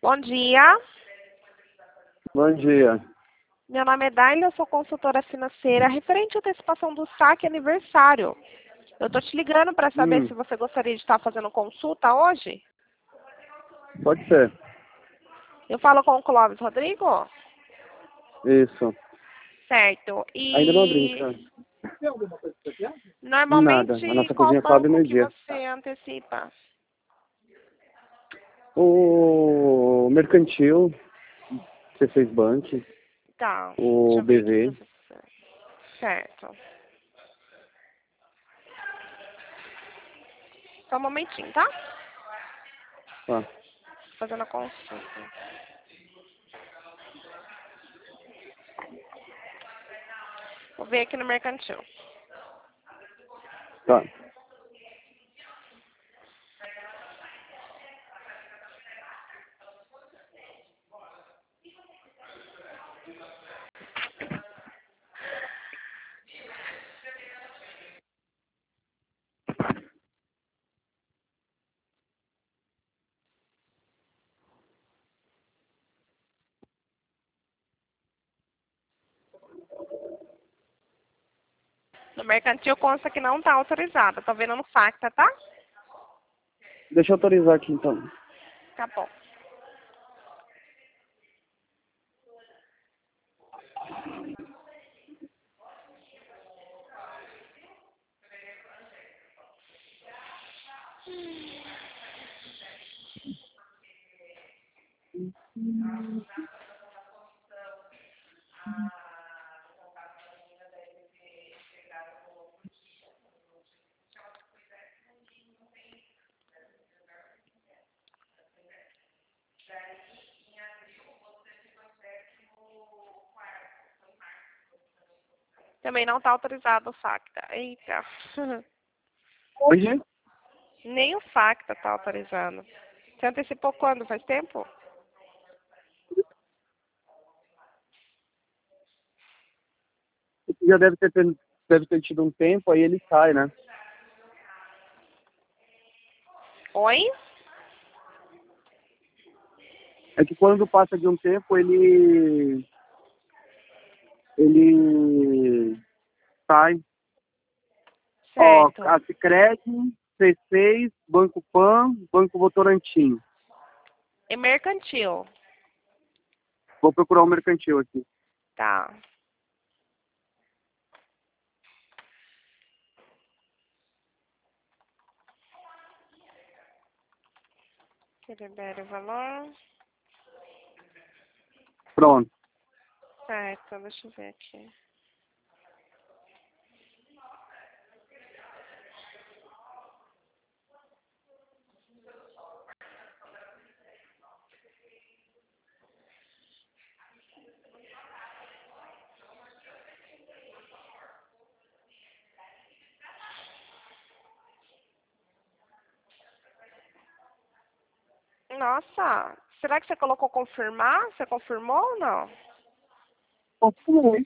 Bom dia. Bom dia. Meu nome é Daila, eu sou consultora financeira referente à antecipação do saque aniversário. Eu tô te ligando para saber se você gostaria de estar fazendo consulta hoje. Pode ser. Eu falo com o Clóvis Rodrigo? Isso. Certo. Ainda não abri, cara. Nada. A Normalmente, nossa qual cozinha só abre banco que meio-dia. você antecipa? O Mercantil, C6 Bank, Tá. Deixa o eu ver aqui BV. pra você. Certo. Só um momentinho, tá? Tá. Fazendo a consulta. Vou ver aqui no Mercantil. Tá. No Mercantil consta que não tá autorizada. Tô vendo no Facta, tá? Deixa eu autorizar aqui, então. Tá bom. Também não tá autorizado o Facta. Eita. Hoje? Nem o Facta tá autorizando. Você antecipou quando? Faz tempo? Já deve ter tido um tempo, aí ele sai, né? Oi? É que quando passa de um tempo, ele sai. Ó, Certo. a Sicredi, C6, Banco Pan, Banco Votorantim. E Mercantil? Vou procurar o Mercantil aqui. Tá. Que libere o valor. Pronto. Certo, deixa eu ver aqui. Nossa, será que você colocou confirmar? Você confirmou ou não? Confirmei.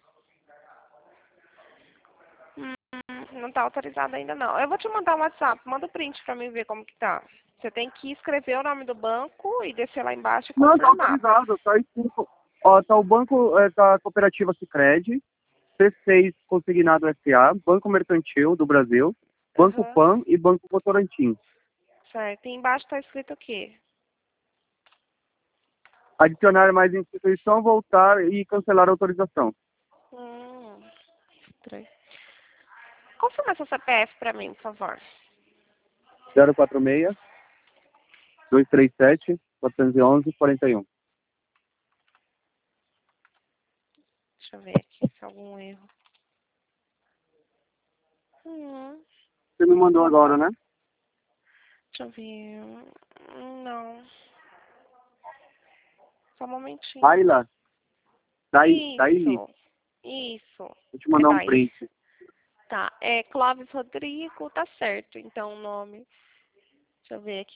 Não tá autorizado ainda não. Eu vou te mandar um WhatsApp, manda o print pra mim ver como que tá. Você tem que escrever o nome do banco e descer lá embaixo e Não, tá confirmar. autorizado. Tá escrito. Ó, tá o banco da Cooperativa Sicredi, C6 Consignado SA, Banco Mercantil do Brasil, Banco Aham. Pan e Banco Votorantim. Certo. E embaixo tá escrito o quê? Adicionar mais instituição, voltar e cancelar a autorização. Estranho. Confirma seu CPF pra mim, por favor. 046 237 411 41. Deixa eu ver aqui se há algum erro. Você me mandou agora, né? Deixa eu ver. Não. Só um momentinho. Daila. Daili. Isso. Isso. Vou te É mandar um Daile. print. Tá. É Clóvis Rodrigo, tá certo. Então o nome. Deixa eu ver aqui.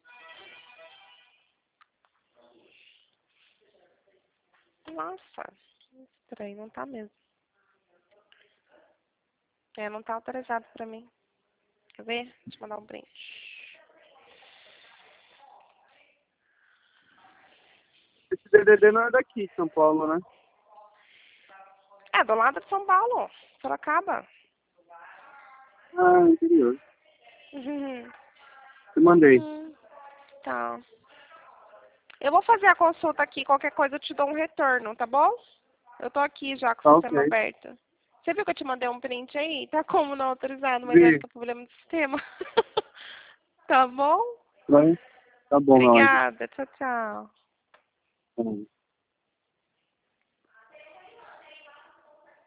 Nossa. Estranho, não tá mesmo. É, não tá autorizado pra mim. Quer ver? Deixa eu mandar um print. Esse DDD não é daqui, São Paulo, né? É, do lado de São Paulo. Sorocaba. Ah, interior. Uhum. Te mandei. Tá. Eu vou fazer a consulta aqui. Qualquer coisa eu te dou um retorno, tá bom? Eu tô aqui já com Tá o sistema ok. aberto. Você viu que eu te mandei um print aí? Tá como não autorizado, mas deve Vi. ter problema no sistema. Tá bom? Vai. Tá bom, meu anjo. Obrigada. Tchau, tchau. Tá bom.